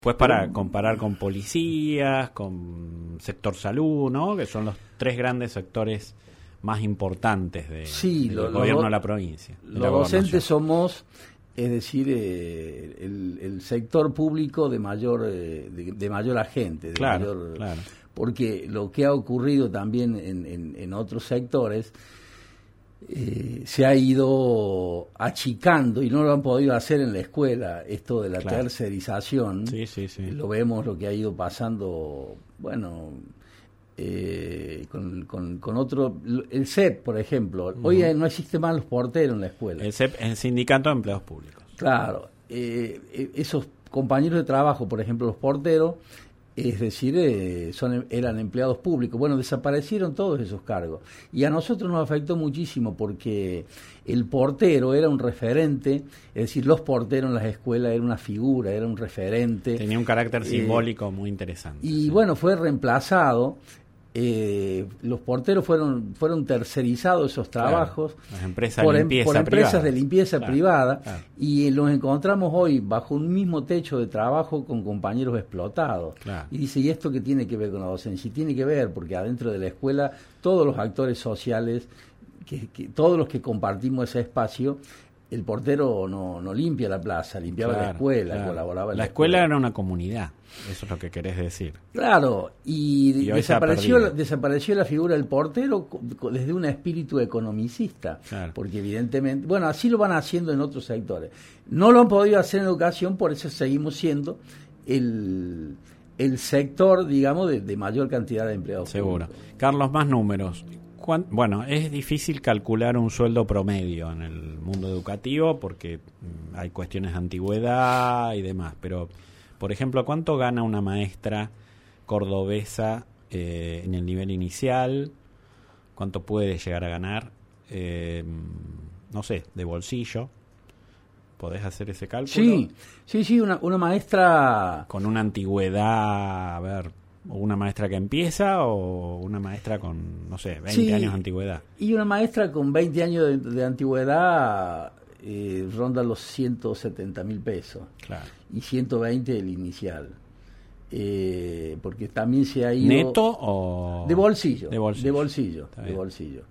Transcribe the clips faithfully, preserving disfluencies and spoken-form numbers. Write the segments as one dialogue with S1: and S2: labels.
S1: Pues para comparar con policías, con sector salud, ¿no? Que son los tres grandes sectores más importantes de,
S2: sí,
S1: del
S2: lo,
S1: gobierno
S2: lo,
S1: de la provincia. De
S2: los
S1: la
S2: docentes somos, es decir, eh, el, el sector público de mayor eh, de, de mayor agente. De
S1: claro,
S2: mayor,
S1: claro.
S2: Porque lo que ha ocurrido también en, en, en otros sectores eh, se ha ido achicando y no lo han podido hacer en la escuela, esto de la claro. tercerización.
S1: Sí, sí, sí.
S2: Lo vemos lo que ha ido pasando, bueno... Eh, con, con, con otro, el C E P, por ejemplo. Uh-huh. Hoy no existe más los porteros en la escuela.
S1: El C E P es el Sindicato de Empleados Públicos.
S2: Claro. Eh, esos compañeros de trabajo, por ejemplo, los porteros, es decir, eh, son eran empleados públicos. Bueno, desaparecieron todos esos cargos. Y a nosotros nos afectó muchísimo porque el portero era un referente, es decir, los porteros en las escuelas era una figura, era un referente.
S1: Tenía un carácter simbólico eh, muy interesante.
S2: Y
S1: sí.
S2: bueno, fue reemplazado. Eh, los porteros fueron fueron tercerizados esos trabajos
S1: claro, las empresas
S2: por,
S1: de limpieza
S2: por empresas
S1: privada.
S2: de limpieza claro, privada
S1: claro.
S2: Y los encontramos hoy bajo un mismo techo de trabajo con compañeros explotados
S1: claro.
S2: Y dice, ¿y esto qué tiene que ver con la docencia? Y tiene que ver porque adentro de la escuela todos los actores sociales, que, que todos los que compartimos ese espacio, el portero no, no limpia la plaza, limpiaba
S1: claro,
S2: la escuela,
S1: claro.
S2: colaboraba en
S1: la,
S2: la
S1: escuela. La
S2: escuela
S1: era una comunidad, eso es lo que querés decir.
S2: Claro, y,
S1: y
S2: desapareció, desapareció la figura del portero desde un espíritu economicista,
S1: claro.
S2: porque evidentemente, bueno, así lo van haciendo en otros sectores. No lo han podido hacer en educación, por eso seguimos siendo el, el sector, digamos, de, de mayor cantidad de empleados
S1: Seguro.
S2: públicos.
S1: Carlos, más números. Bueno, es difícil calcular un sueldo promedio en el mundo educativo porque hay cuestiones de antigüedad y demás, pero, por ejemplo, ¿cuánto gana una maestra cordobesa eh, en el nivel inicial? ¿Cuánto puede llegar a ganar? Eh, no sé, de bolsillo. ¿Podés hacer ese cálculo?
S2: Sí, sí, sí, una, una maestra...
S1: Con una antigüedad, a ver... ¿O una maestra que empieza o una maestra con, no sé, veinte
S2: sí,
S1: años de antigüedad?
S2: Y una maestra con veinte años de, de antigüedad eh, ronda los ciento setenta mil pesos.
S1: Claro.
S2: Y ciento veinte el inicial. Eh, porque también se ha ido...
S1: ¿Neto o...?
S2: De bolsillo.
S1: De bolsillo.
S2: De bolsillo. De bolsillo.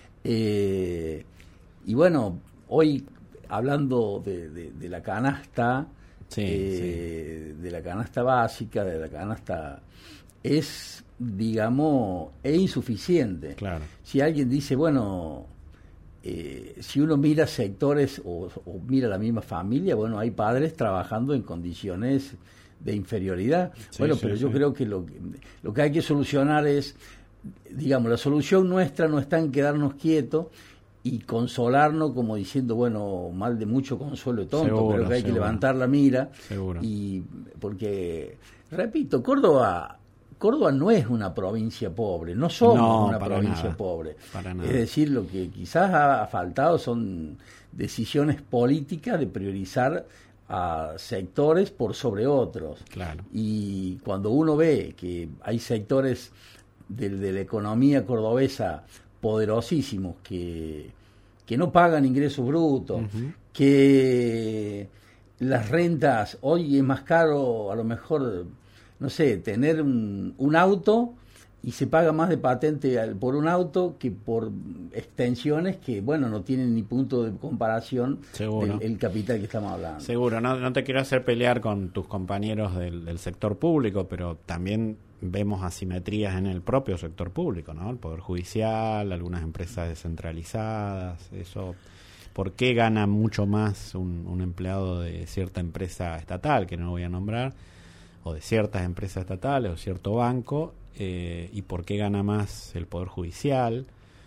S2: Eh, y bueno, hoy hablando de, de, de la canasta,
S1: sí,
S2: eh,
S1: sí.
S2: de la canasta básica, de la canasta... es, digamos, es insuficiente.
S1: Claro.
S2: Si alguien dice, bueno, eh, si uno mira sectores o, o mira la misma familia, bueno, hay padres trabajando en condiciones de inferioridad. Sí, bueno, sí, pero sí. yo creo que lo, lo que hay que solucionar es, digamos, la solución nuestra no está en quedarnos quietos y consolarnos como diciendo, bueno, mal de mucho consuelo tonto,
S1: seguro,
S2: pero que hay
S1: seguro.
S2: que levantar la mira.
S1: Seguro.
S2: Y porque, repito, Córdoba... Córdoba no es una provincia pobre, no somos
S1: no,
S2: una provincia
S1: nada,
S2: pobre.
S1: Para nada.
S2: Es decir, lo que quizás ha faltado son decisiones políticas de priorizar a sectores por sobre otros.
S1: Claro.
S2: Y cuando uno ve que hay sectores de, de la economía cordobesa poderosísimos que, que no pagan ingresos brutos, uh-huh. que las rentas, hoy es más caro a lo mejor... no sé, tener un, un auto y se paga más de patente al, por un auto que por extensiones que, bueno, no tienen ni punto de comparación del el capital que estamos hablando.
S1: Seguro, no, no te quiero hacer pelear con tus compañeros del, del sector público, pero también vemos asimetrías en el propio sector público, ¿no? El Poder Judicial, algunas empresas descentralizadas, eso... ¿Por qué gana mucho más un, un empleado de cierta empresa estatal, que no voy a nombrar, o de ciertas empresas estatales o cierto banco, eh, y por qué gana más el Poder Judicial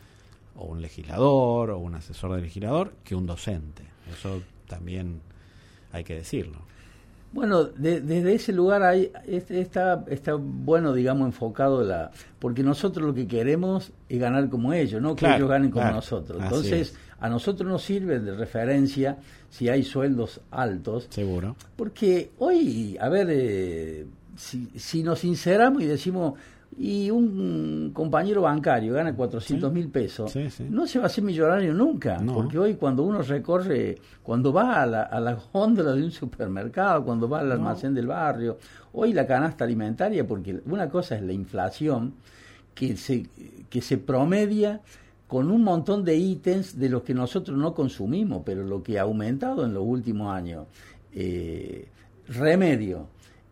S1: o un legislador o un asesor del legislador que un docente? Eso también hay que decirlo.
S2: Bueno, de, desde ese lugar hay, está, está bueno, digamos, enfocado la... Porque nosotros lo que queremos es ganar como ellos, no que
S1: claro,
S2: ellos ganen como
S1: claro.
S2: nosotros.
S1: Así
S2: Entonces,
S1: es.
S2: A nosotros nos sirve de referencia si hay sueldos altos.
S1: Seguro.
S2: Porque hoy, a ver, eh, si, si nos sinceramos y decimos Y un compañero bancario gana cuatrocientos mil pesos,
S1: sí, sí.
S2: no se va a hacer millonario nunca,
S1: no.
S2: porque hoy cuando uno recorre, cuando va a la, a la góndola de un supermercado, cuando va al
S1: no.
S2: almacén del barrio, hoy la canasta alimentaria, porque una cosa es la inflación, que se, que se promedia con un montón de ítems de los que nosotros no consumimos, pero lo que ha aumentado en los últimos años, eh, remedio,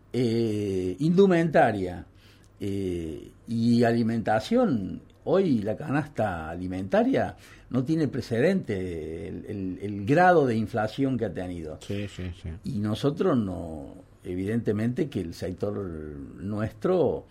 S2: eh, indumentaria, Eh, y alimentación, hoy la canasta alimentaria no tiene precedente el, el, el grado de inflación que ha tenido.
S1: Sí, sí, sí.
S2: Y nosotros no, evidentemente que el sector nuestro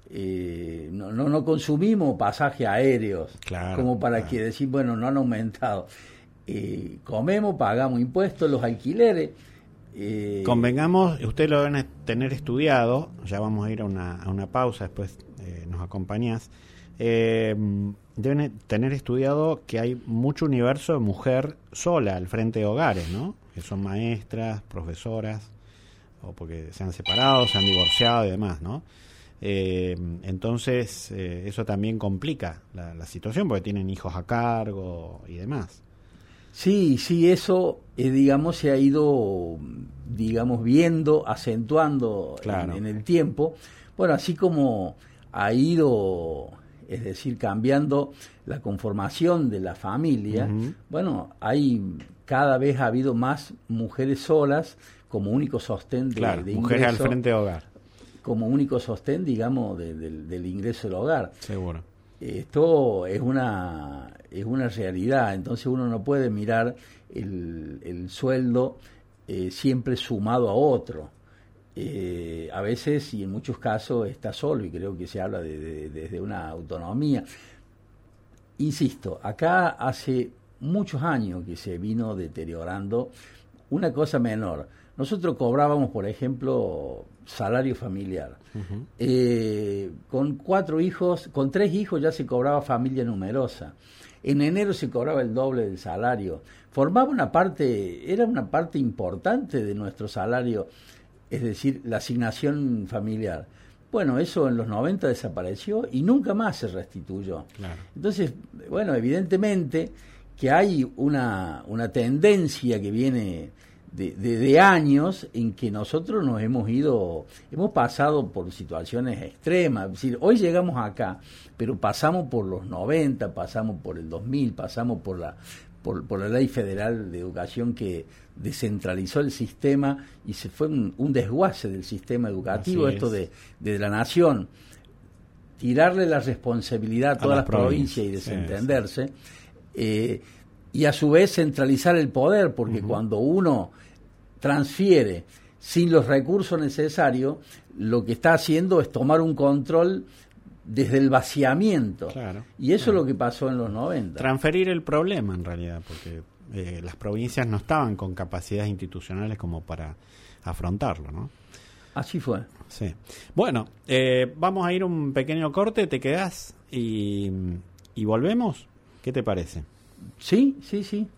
S2: eh, no, no, no consumimos pasajes aéreos,
S1: claro,
S2: como para
S1: claro.
S2: que decir, bueno, no han aumentado. Eh, comemos, pagamos impuestos, los alquileres.
S1: Eh, Convengamos, usted lo deben tener estudiado, ya vamos a ir a una, a una pausa, después eh, nos acompañás, eh, deben tener estudiado que hay mucho universo de mujer sola al frente de hogares, ¿no? Que son maestras, profesoras, o porque se han separado, se han divorciado y demás, ¿no? Eh, entonces, eh, eso también complica la, la situación, porque tienen hijos a cargo y demás.
S2: Sí, sí, eso, eh, digamos, se ha ido, digamos, viendo, acentuando
S1: claro.
S2: en, en el tiempo. Bueno, así como ha ido, es decir, cambiando la conformación de la familia, uh-huh. bueno, hay cada vez ha habido más mujeres solas como único sostén de,
S1: claro,
S2: de
S1: mujeres
S2: ingreso,
S1: al frente de hogar.
S2: Como único sostén, digamos, de, de, del ingreso del hogar.
S1: Seguro.
S2: Esto es una es una realidad, entonces uno no puede mirar el, el sueldo eh, siempre sumado a otro. Eh, a veces y en muchos casos está solo y creo que se habla de, de, de, de una autonomía. Insisto, acá hace muchos años que se vino deteriorando una cosa menor. Nosotros cobrábamos, por ejemplo, salario familiar. Uh-huh. Eh, con cuatro hijos, con tres hijos ya se cobraba familia numerosa. En enero se cobraba el doble del salario. Formaba una parte, era una parte importante de nuestro salario, es decir, la asignación familiar. Bueno, eso en los noventa desapareció y nunca más se restituyó.
S1: Claro.
S2: Entonces, bueno, evidentemente que hay una, una tendencia que viene de, de, de años en que nosotros nos hemos ido, hemos pasado por situaciones extremas. Es decir, hoy llegamos acá, pero pasamos por los noventa, pasamos por el dos mil, pasamos por la por, por la Ley Federal de Educación que descentralizó el sistema y se fue un, un desguace del sistema educativo, esto de, de la nación, tirarle la responsabilidad a todas a las provincias y desentenderse, sí, sí. Eh, y a su vez centralizar el poder, porque uh-huh. cuando uno transfiere sin los recursos necesarios, lo que está haciendo es tomar un control desde el vaciamiento.
S1: Claro,
S2: y eso
S1: claro.
S2: es lo que pasó en los noventa.
S1: Transferir el problema, en realidad, porque eh, las provincias no estaban con capacidades institucionales como para afrontarlo, ¿no?
S2: Así fue.
S1: Sí. Bueno, eh, vamos a ir un pequeño corte, ¿te quedás? Y, y volvemos. ¿Qué te parece?
S2: Sí, sí, sí.